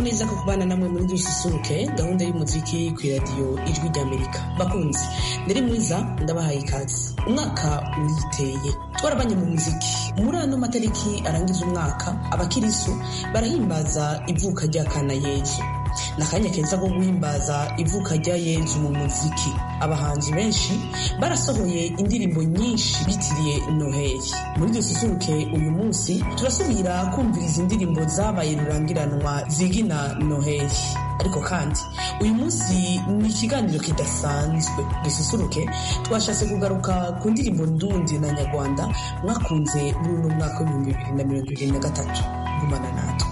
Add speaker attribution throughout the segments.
Speaker 1: neza ko kubana namwe muri dususuruke gahunda y'umuziki ku radio Ijwi ry'Amerika. Bakunzi, nari mwiza ndabahaye ikaze. Umwaka uriteye. Twarabanye mu muziki. Muri ano matariki arangiza umwaka, abakirisu barahimbaza ivuka rya Kana Yezu. Nakanya keza ko guhimbaza ivuka rya Yezu mu muziki. Abahanzi benshi barasohoye indirimbo nyinshi bitiriye Noheli. Muri dususuruke uyu munsi turasubira kumviriza indirimbo zabaye rurangiranwa zigina Noheli. Ariko kandi uyu munsi ni ikiganiro kidasanzwe. Dususuruke twashatse kugaruka ku ndirimbo ndundi na nyarwanda mwakunze muri uno mwaka wa 2023. Gumana natwe.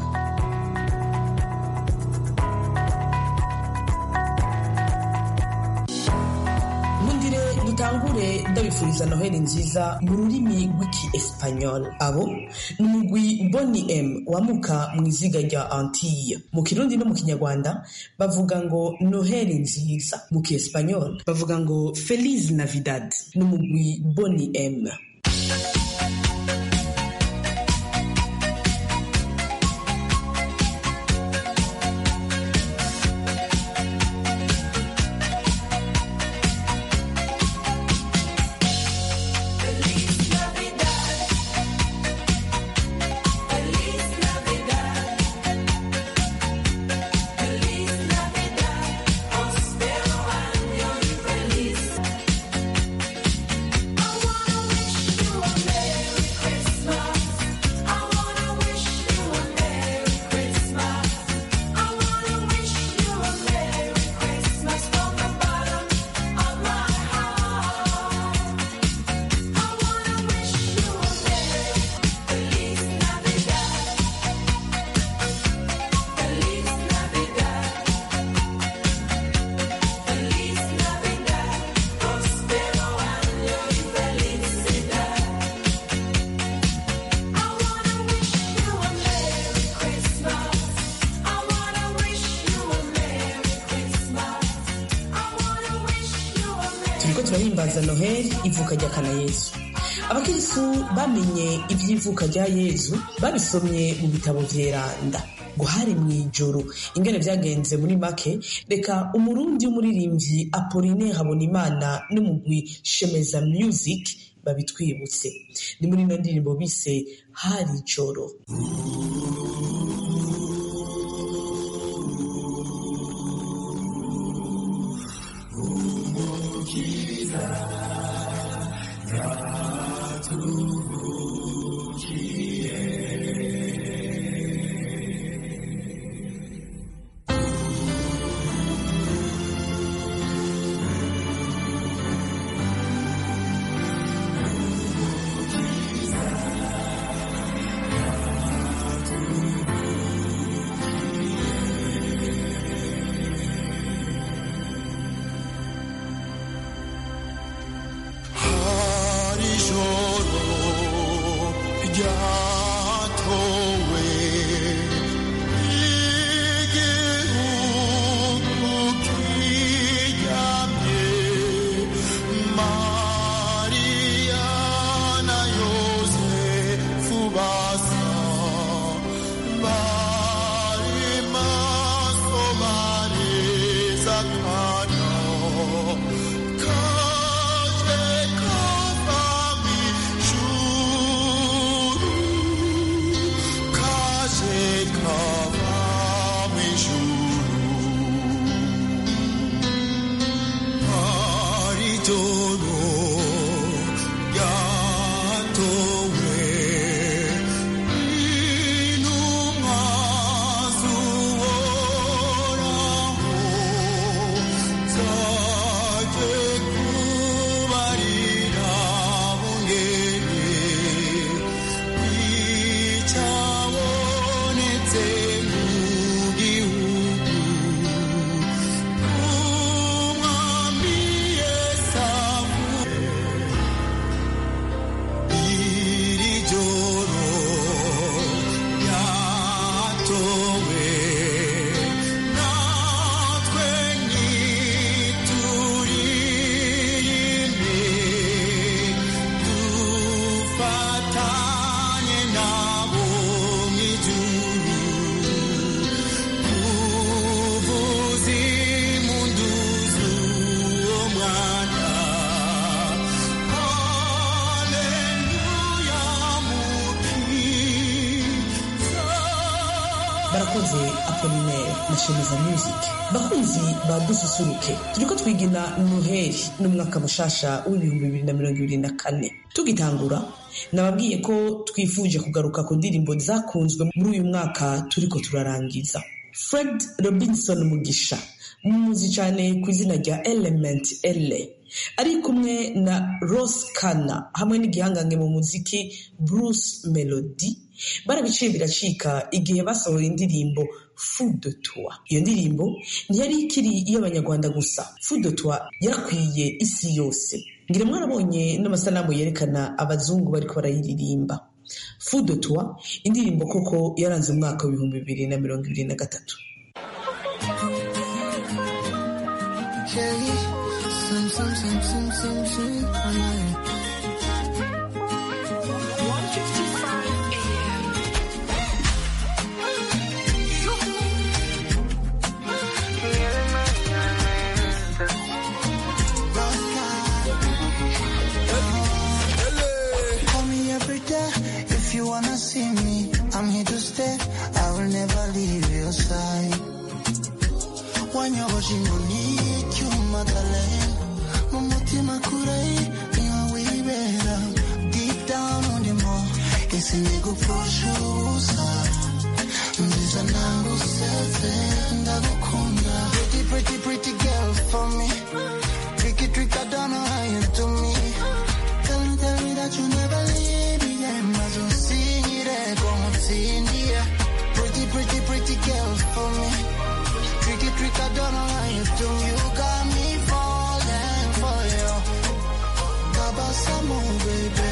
Speaker 1: Dutangure ndabifuriza Noheli nziza mu rurimi rw'iki-Espanyol. Abo ni umugwi Bonnie M wamuka mu iziga rya Antille. Mu Kirundi no mu Kinyarwanda bavuga ngo Noheli nziza. Mu ki-Espanyol bavuga ngo Feliz Navidad. Ni umugwi Bonnie M. Turahimbaza Noheli, ivuka rya Kana Yezu. Abakirisu bamenye ivy'ivuka rya Yezu babisomye mu bitabo vyeranda. Guhari mw'ijoro ingene vyagenze muri make, reka umurundi w'umuririmbyi Apolline Habonimana n'umugwi Shemeza Music babitwibutse. Ni muri ino ndirimbo bise Hari ijoro.
Speaker 2: Kaje kavami shuru
Speaker 1: arakoze Apollinaire na Shemeza Music. Bakunzi ba Dususuruke, turiko twigina Noheli n'umwaka mushasha w'2024. Tugitangura nababwiye ko twifuje kugaruka ku ndirimbo zakunzwe muri uyu mwaka turiko turarangiza. Fred Robinson Mugisha, muzi cyane ku izina rya Element L, ari kumwe na Ross Kana hamwe n'igihangange mu muziki Bruce Melody, barabiciye biracika igihe basohoye indirimbo Fou de Toi. Iyo ndirimbo ntiyari ikiri iy'abanyarwanda gusa, Fou de Toi yarakwiye isi yose. Ngire mwarabonye n'amasanamu yerekana abazungu bariko barayiririmba. Fou de Toi, indirimbo koko yaranze umwaka w'2023.
Speaker 2: If you wanna see me, I'm here to stay. I will never leave your side. When you're watching me, you madale. Mumutima kurai, niwa wibera. Deep down on the more, it's a nigga push you side. Mziza nangu sete, ndagukunda. Pretty, pretty girl for me. Tricky, I don't know how you do me. Tell me that you never leave me. Pretty girl for me. Tricky, I don't know how you do. You got me falling for you. Kabasamo, baby.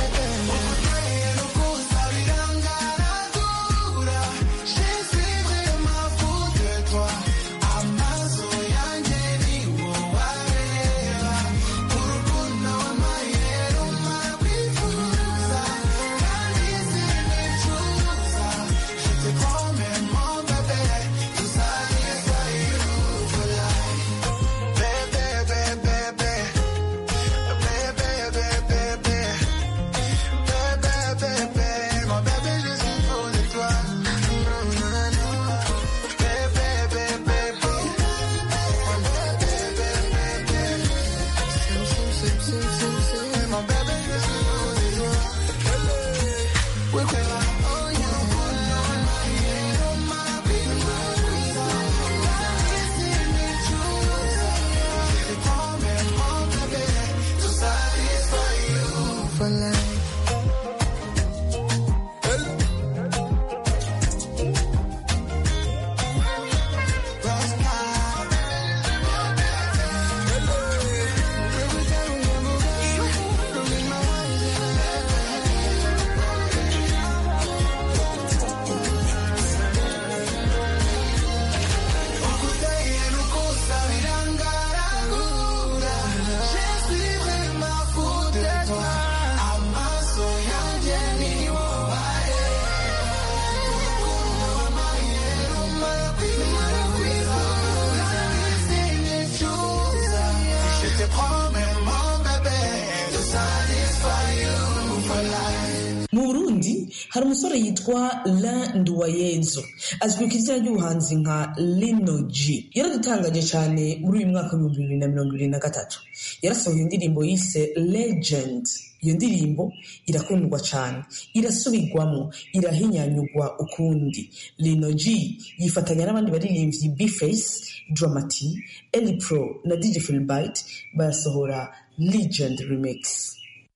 Speaker 1: Mu Burundi hari umusore yitwa Lain Nduwayezu, azwi ku izina ry'ubuhanzi nka Lino G. Yaradutangaje cyane muri uyu mwaka w'2023. Yarasohoye indirimbo yise Legend. Iyo ndirimbo irakundwa cyane, irasubirwamo, irahinyanyugwa ukundi. Lino G yifatanya n'abandi baririmbyi B-Face, Dramati, Eli Pro na DJ Philbite basohora Legend Remix.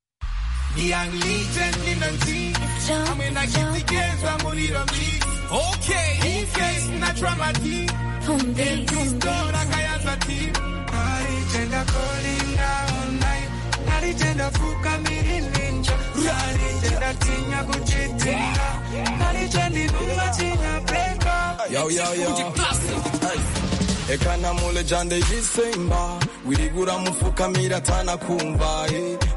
Speaker 3: Young legend in the team. I'm in a kitty games, I'm only on me. Okay, E-Face, not Dramati. And you stole like I am a team. Legend are calling all night. Legend are Fuka Mirinja. Legend are Tina Guchitina. Legend is Umatina Beka.
Speaker 4: Yo. Ekana mule jande yisemba wirigura mufuka miratana kumva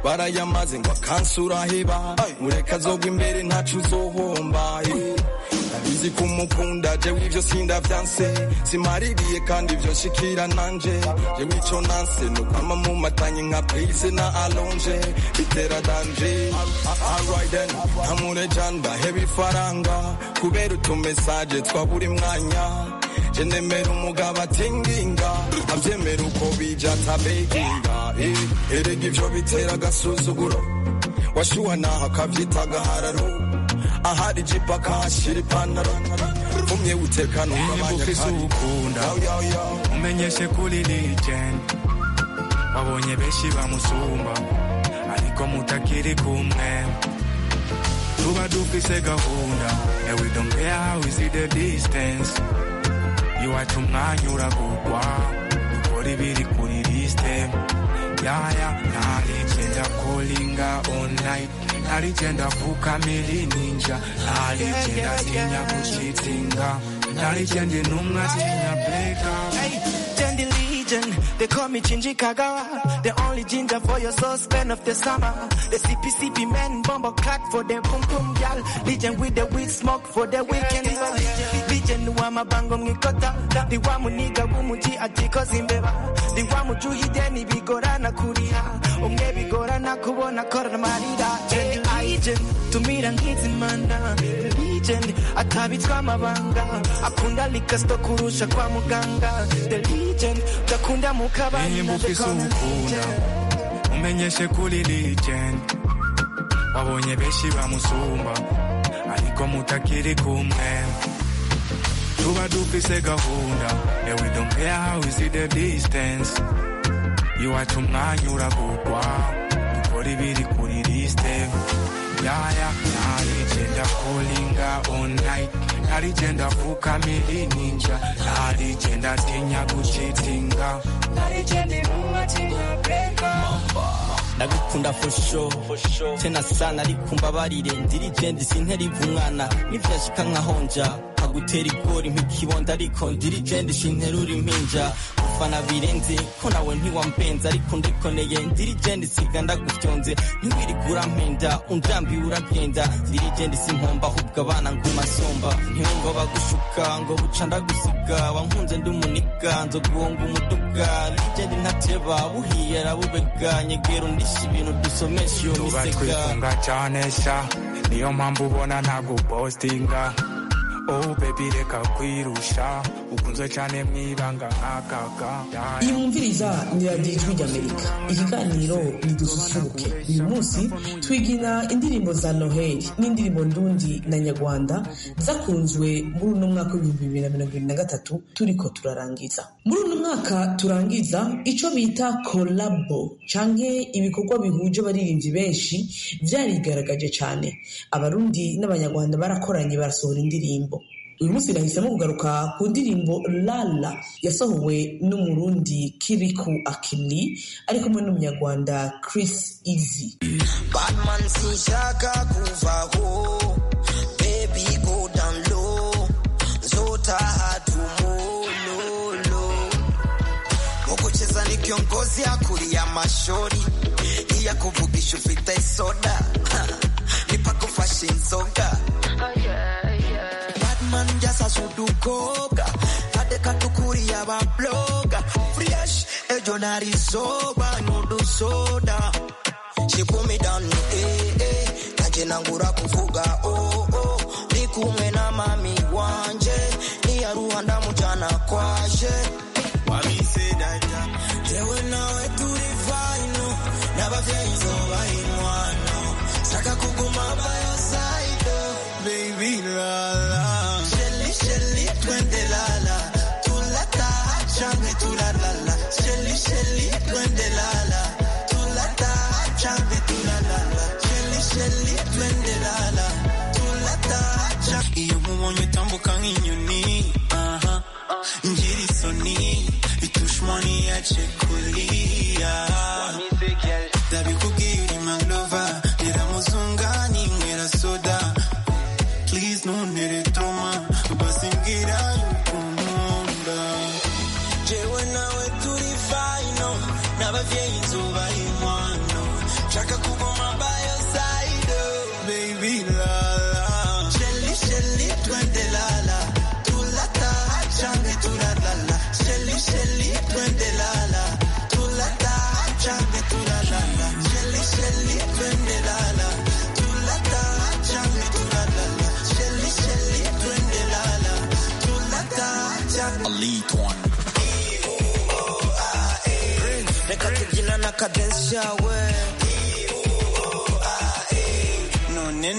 Speaker 4: barayamaze ngo kansura heba mureka zogwa imbere ntacu zohomba uzi kumukunda jewe ivyo sindavyanse simaririye kandi ivyo nshikira nanje jewe ico nanse nukama mu matanye nka prise na alonge bitera danje alright then amurejanda heavy faranga kubera utumesaje twa buri mwanya jenemera umugabo atinginga avyemera uko bija tabeginga erega ivyo bitera agasuzuguro washuha naho akavyita agahararo ahari jipa kahashira ipantaro umye utekana
Speaker 3: ukunda umenyeshe kuri legend wabonye benshi bamusumba ariko mutakiri kumwe tuba dufise gahunda and we don't care how we see the distance you are tumwanya uragugwa dukora ibiri kuri liste yaya naligenda callinga all night naligenda fukamili ninja naligenda tinya kuchitinga naligenda numwa tinya breakup
Speaker 5: they call me Chinji Kagawa, the only ginger for your suspend of the summer. The CP men bomber crack for the pum pum gal. Legend with the weed smoke for the weekend. Legend wama bango ngikota. The wamu niga wumuji atiko zimbeba. The wamu juhi deni bigora na kuria. Unge bigora na kubona korna marida. Legend tumira ngizimana. Legend atabitwa mabanga. Akunda likasto kurusha kwa muganga. The legend takunda mukabana.
Speaker 3: Nimufise ukunda umenyeshe kuri legend wabonye benshi bamusumba ariko mutakiri kumwe tuba dufise gahunda and we don't care how we see the distance you are tumwanya uragugwa dukora ibiri kuri liste yaya naligenda callinga all night naligenda fukamili ninja naligenda tinya kuchitinga naligenda numatinya breakup
Speaker 6: ndagukunda for sure tena sana ariko mbabarire dirigende sinteriva umwana nivyashika nkahonja agutera igori nk'ikibonda ariko dirigende sinterura impinja ufana birenze ko nawe ntiwampenza ariko ndikoneye dirigende siga ndagutyonze ntiwirigura mpenda undambi uragenda dirigende simpomba ahubwo abana ngumasomba ntiwumva bagushuka ngo buca ndagusiga wankunze ndi umuniga nzo guhonga umuduga dirigende ntateba buhiye arabubega nyegero ndisha ibintu dusomesha iyo misega
Speaker 3: twifunga cyane sha niyo mpamvu ubona ntagupostinga oh baby reka kwirusha ukunzwe cyane mwibanga nk'akaga
Speaker 1: iyi mwumviriza ni radiyo ijwi ry'amerika ikiganiro nidususuruke uyu munsi twigina indirimbo za noheli n'indirimbo ndundi na nyarwanda zakunzwe muri uno mwaka w'ibihumbi 2023 turiko turarangiza muri uno mwaka turangiza ico bita kolabo canke ibikorwa bihuje abaririmbyi benshi vyarigaragaje cyane abarundi n'abanyarwanda barakoranye barasohora indirimbo uyu munsi nahisemo kugaruka ku ndirimbo Lala yasohowe n'umurundi Kiriku Akili ari kumwe n'umunyarwanda Chris Easy.
Speaker 2: Batman sinshaka kuvaho baby go down low zota hatumololo mukucheza ni kiongozi akulia mashori iya kuvugisha ufite soda nipakufashi nsoga man jasa sudukoga adeka tukuri ya ba bloga fresh ejonari soba nudu soda she put me down kaje nangura kuvuga ni kumwe na mami wanje ni ya Rwanda mujana kwashe wamise dada jewe nawe turi fine nabavyezo bayinwano saka kuguma bayo side baby la twende lala tulata change tulalala sheli twende lala tulata change tulalala sheli twende lala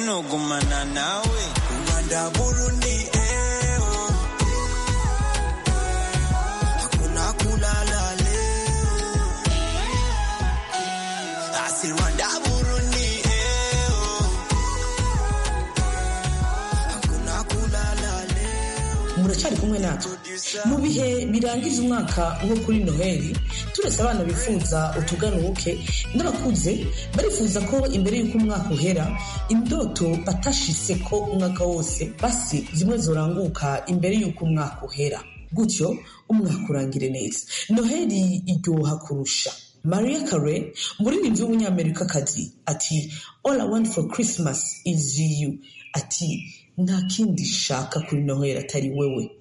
Speaker 7: nogumana nawe Rwanda Burundi hakuna kulala leo asi Rwanda Burundi hakuna kulala leo.
Speaker 1: Muracyari kumwe natwe mu bihe birangiza umwaka nko kuri Noheli, turetse abana bifuza utuganuke n'abakuze barifuza ko imbere y'uko umwaka uhera indoto batashise ko umwaka wose basi zimwe zoranguka imbere y'uko umwaka uhera, gutyo umwaka urangire neza. Noheli iryoha kurusha. Mariah Carey, umuririmbyi w'umunyamerikakazi, ati all I want for Christmas is you. Ati nta kindi shaka kuri Noheli atari wewe.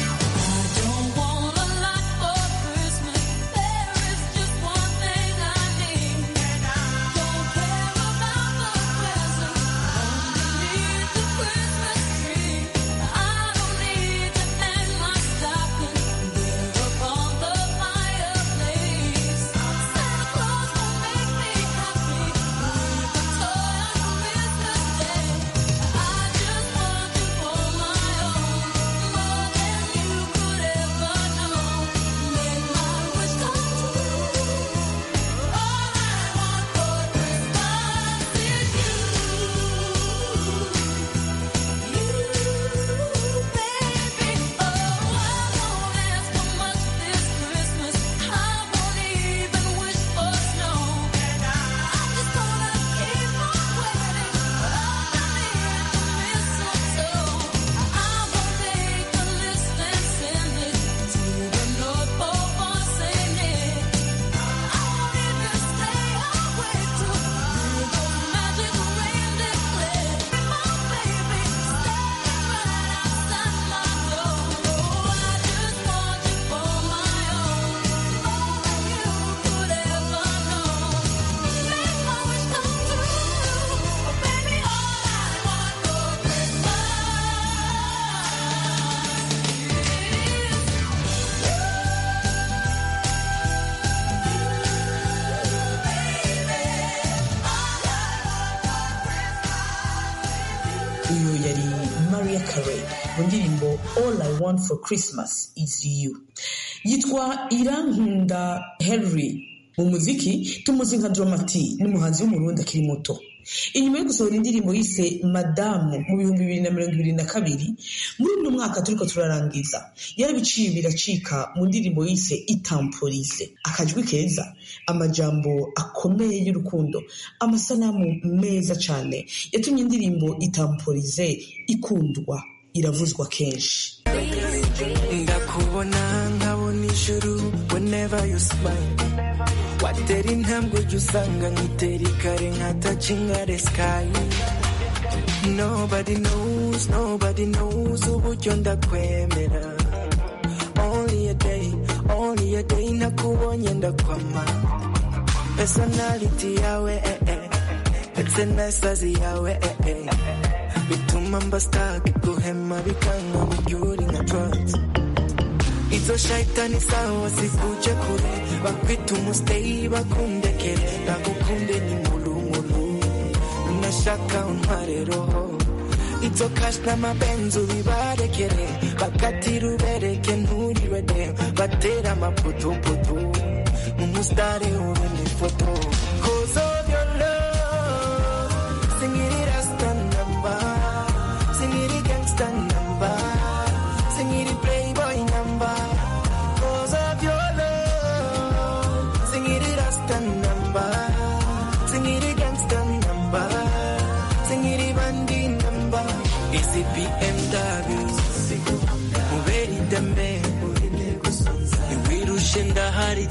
Speaker 1: Uyu yari Mariah Carey mu ndirimbo All I Want for Christmas is You. Yitwa Irankunda Henry. Mu muziki tumuzi nka Dramati, n'umuhanzi w'umurundi akiri muto. Inyuma yo gusohora indirimbo yise Madamu mu 2022, muri uno mwaka turiko turarangiza yarabiciye biracika mu ndirimbo yise Itamporize. Akajwi keza, amajambo akomeye y'urukundo, amasanamu meza cyane yatumye indirimbo Itamporize ikundwa, iravuzwa kenshi.
Speaker 5: Ndakubona nkabona ijuru whenever you smile. Watera intambwe usanga nkitera ikare nkatacinga the sky. Nobody knows uburyo ndakwemera. Only a day nakubonye ndakwama. Personality yawe ndetse n'asazi yawe bituma mba stuck guhema bikanga mubyuri nka drugs. Izo shaitani sawa sikuje kure bakwita umustay bakundekere ndagukunde ni mulumulu nashaka untware roho. Izo cash n'amabenzo bibarekere bakatira ubereke nturiwe de batera amaputuputu umustare urune foto. Cause of your love sing it rasta number, sing it gangsta number, sing it playboy number. Cause of your love sing it rasta number, sing it gangsta number, sing it bandi number. Is it BMW uberi dambe wirushe ndahari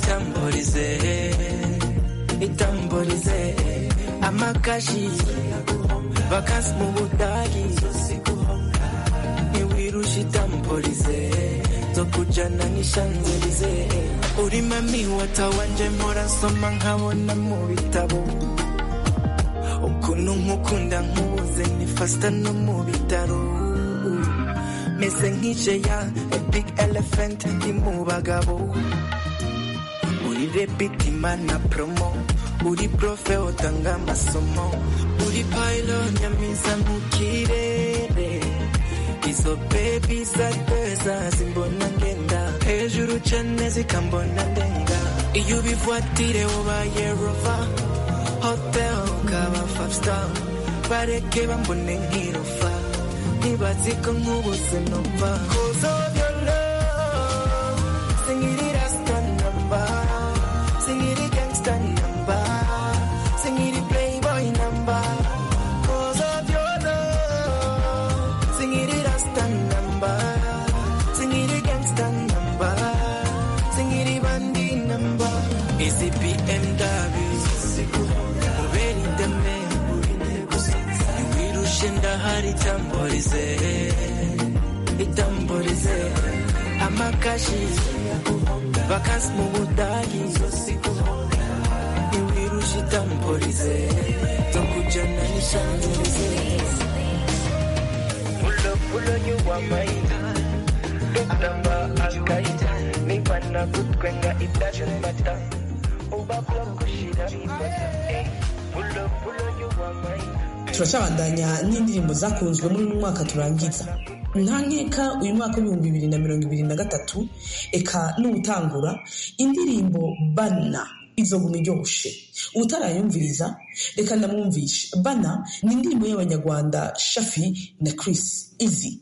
Speaker 5: Itamborize amakashi bakas mu budagi wirushe Itamborize zo kujana nishanzelize. Uri mami watawanje mpora nsoma nkabona mu bitabo ukuntu nkukunda nkubuze ni fasta no mu bitaro. Mese nkije ya a big elephant ndi mu bagabo. Uri repeat mana promo uri profe utanga amasomo, uri pilot nyamiza mu kirere, izo baby zateza zimbona ngenda, hejuru cyane zikambona ndenga, iyo ubivuatire ubaye rover, hotel ukaba 5 star, bareke bambone nk'irofa, ntibazi ko nk'ubuze numva, cause of your love, sing it rasta number, sing it gangsta number, sing it playboy number, cause of your love, sing it rasta number, sing it gangsta number, sing it bandi number, is it BMW, uberi ndeme, wirushinda hari itamborize, amakashi, vacances mu Budagi, wirusha itamborize, tokujana nishanjurize, pulo you are mine, dukdamba alkaida, nibana kutwenga it doesn't matter, ubabla kushira ribata, pulo you are mine.
Speaker 1: Turacabandanya n'indirimbo zakunzwe muri uyu mwaka turangiza. Nta nkeka uyu mwaka w'2023 eka n'utangura indirimbo Bana izoguma iryoshe. Utarayumviriza reka ndamwumvishe. Bana ni indirimbo y'Abanyarwanda Shafi na Chris Easy.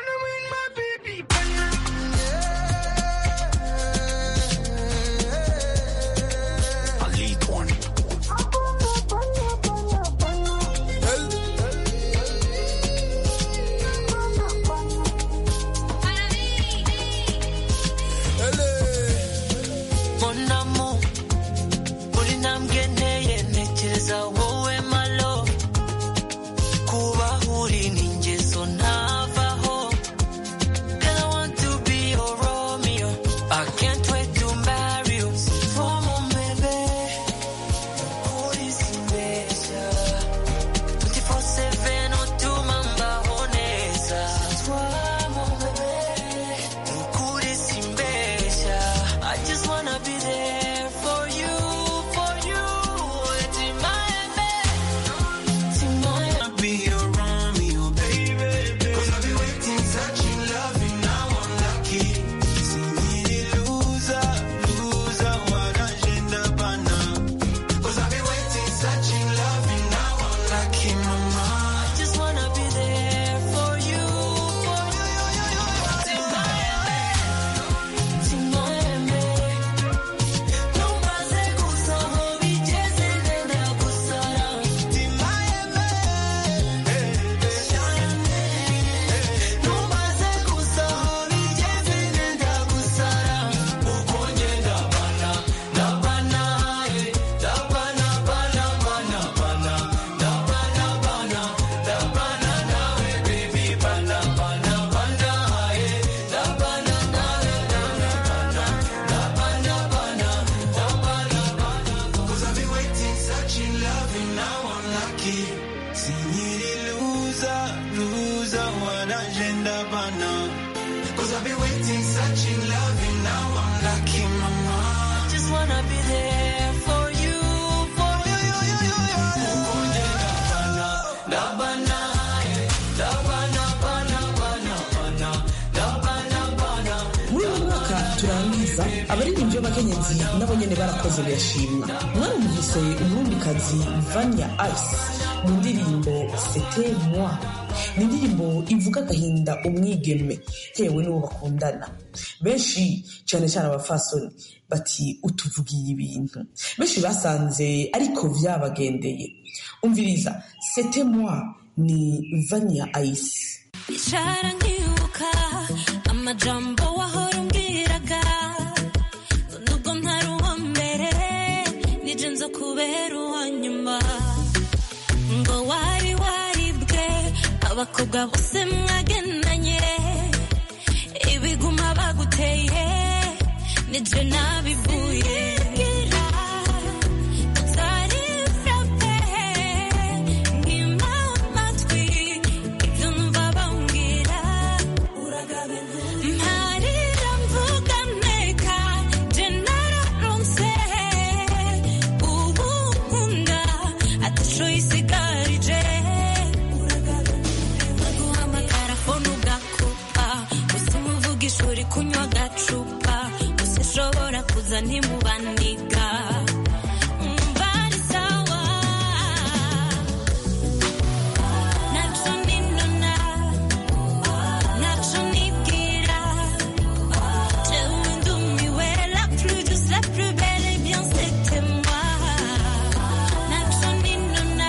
Speaker 1: Abaririmbyi b'abakenyezi nabo nyene barakoze birashimwa. Mwarumvise umurundikazi Vanya Ice mu ndirimbo C'était moi. Ni indirimbo ivuga agahinda umwigeme tewe n'uwo bakundana. Benshi cyane cyane abafasoni bati utuvugiye ibintu. Benshi basanze ariko vyabagendeye. Umviriza C'était moi ni Vanya Ice.
Speaker 8: Ishara nkibuka amajambo wahora umbwiraga nubwo ntari uwa mbere nije nzo kubera uwa nyuma ngo wari waribwe abakobwa bose mwagenanye ibiguma baguteye nije nabivuye ntaco isigarije baguhamagara fone ugakupa gusa umuvugisha uri kunywa agacupa gusa ushobora kuza ntimubaniga mbari sawa naco ninona naco nibwira jewe ndumiwe la plus douce la plus belle et bien c'était moi naco ninona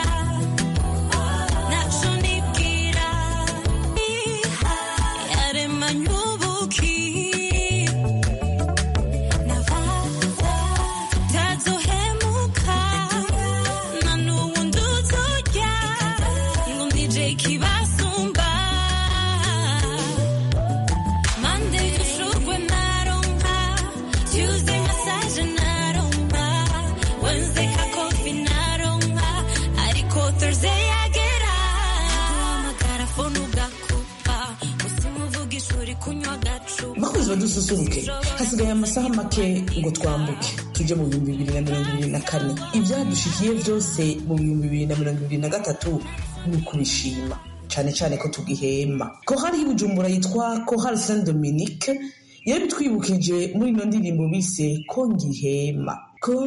Speaker 8: naco nibwira yaremanye ubuki tazohemuka na n'uwundi uzurya ngo ndije kibasumba Monday ushurwe naronka Tuesday massage naronka Wednesday kakofi naronka ariko Thursday yagera guhamagara fone ugakupa usimuvugisha uri kunywa agacupa
Speaker 1: bakunzi badususuruke hasigaye amasaha make ngo twambuke tuje mu 2024 ivyadushikiye vyose mu 2023 ni kubishima cane cane ko tugihema ko hari ibujumbura yitwa Chorale Saint Dominique yabitwibukije muri ino ndirimbo bise ko ngihema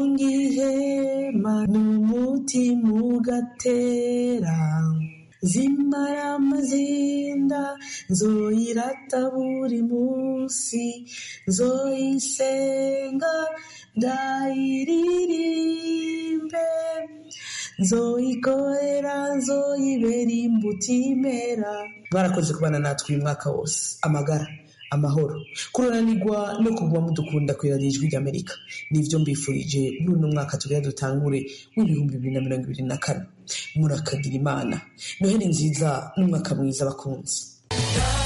Speaker 1: n'umutima ugatera zimara amazinda nzoyirata buri munsi nzoyisenga ndayiririmbe nzoyikorera nzoyibera imbutimera barakoze kubana natwe uyu mwaka wose amagara amahoro kuronanirwa no kuguma mudukunda kwiradiyo ijwi ry'Amerika nivyo mbifurije muri uno mwaka tugira dutangure w'ibihumbi 2024 murakagira imana noheli nziza n'umwaka mwiza bakunzi